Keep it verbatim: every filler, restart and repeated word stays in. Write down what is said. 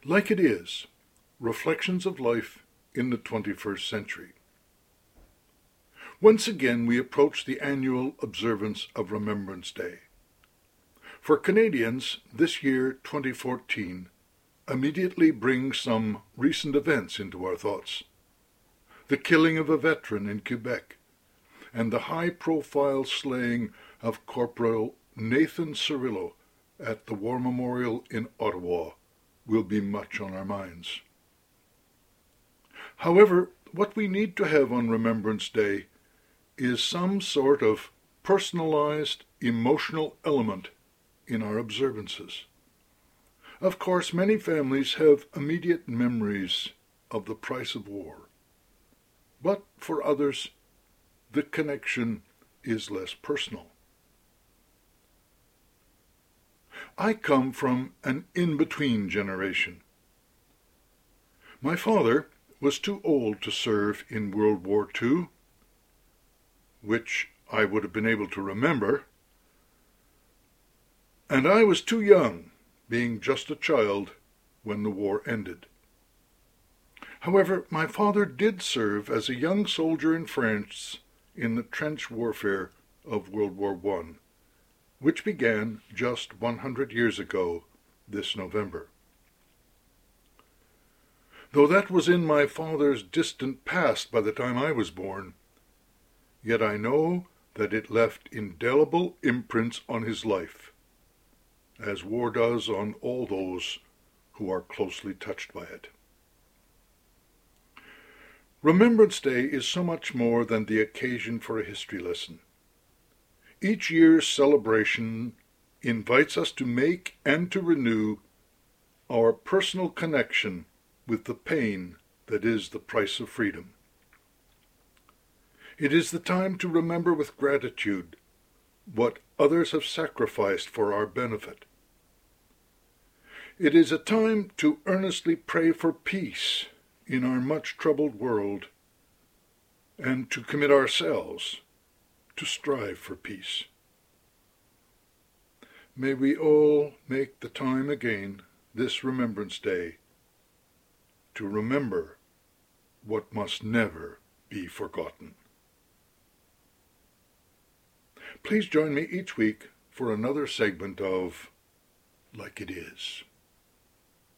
Like It Is, Reflections of Life in the twenty-first Century. Once again we approach the annual observance of Remembrance Day. For Canadians, this year, twenty fourteen, immediately brings some recent events into our thoughts. The killing of a veteran in Quebec, and the high-profile slaying of Corporal Nathan Cirillo at the War Memorial in Ottawa will be much on our minds. However, what we need to have on Remembrance Day is some sort of personalized emotional element in our observances. Of course, many families have immediate memories of the price of war, but for others, the connection is less personal. I come from an in-between generation. My father was too old to serve in World War Two, which I would have been able to remember, and I was too young, being just a child, when the war ended. However, my father did serve as a young soldier in France in the trench warfare of World War One, which began just one hundred years ago this November. Though that was in my father's distant past by the time I was born, yet I know that it left indelible imprints on his life, as war does on all those who are closely touched by it. Remembrance Day is so much more than the occasion for a history lesson. Each year's celebration invites us to make and to renew our personal connection with the pain that is the price of freedom. It is the time to remember with gratitude what others have sacrificed for our benefit. It is a time to earnestly pray for peace in our much troubled world and to commit ourselves to strive for peace. May we all make the time again this Remembrance Day to remember what must never be forgotten. Please join me each week for another segment of Like It Is.